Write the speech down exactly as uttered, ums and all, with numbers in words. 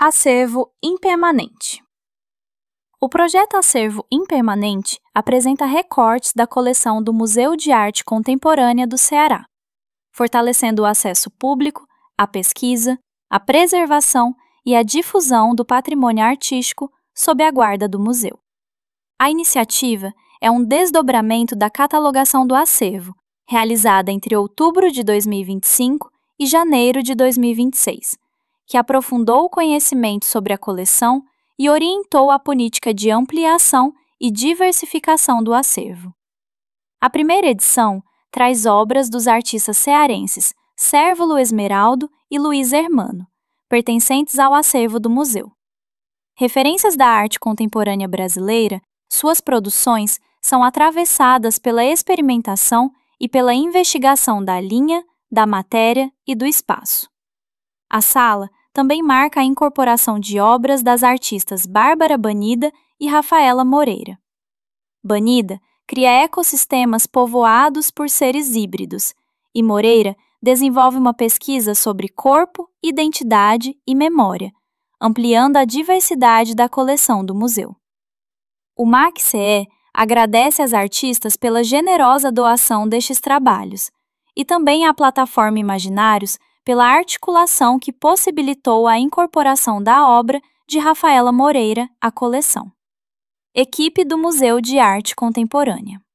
Acervo Impermanente. O projeto Acervo Impermanente apresenta recortes da coleção do Museu de Arte Contemporânea do Ceará, fortalecendo o acesso público, a pesquisa, a preservação e a difusão do patrimônio artístico sob a guarda do museu. A iniciativa é um desdobramento da catalogação do acervo, realizada entre outubro de dois mil e vinte e cinco e janeiro de dois mil e vinte e seis, que aprofundou o conhecimento sobre a coleção e orientou a política de ampliação e diversificação do acervo. A primeira edição traz obras dos artistas cearenses Cérvulo Esmeraldo e Luiz Hermano, pertencentes ao acervo do museu. Referências da arte contemporânea brasileira, suas produções são atravessadas pela experimentação e pela investigação da linha, da matéria e do espaço. A sala também marca a incorporação de obras das artistas Bárbara Banida e Rafaela Moreira. Banida cria ecossistemas povoados por seres híbridos, e Moreira desenvolve uma pesquisa sobre corpo, identidade e memória, ampliando a diversidade da coleção do museu. O M A C C E agradece às artistas pela generosa doação destes trabalhos, e também à plataforma Imaginários pela articulação que possibilitou a incorporação da obra de Rafaela Moreira à coleção. Equipe do Museu de Arte Contemporânea.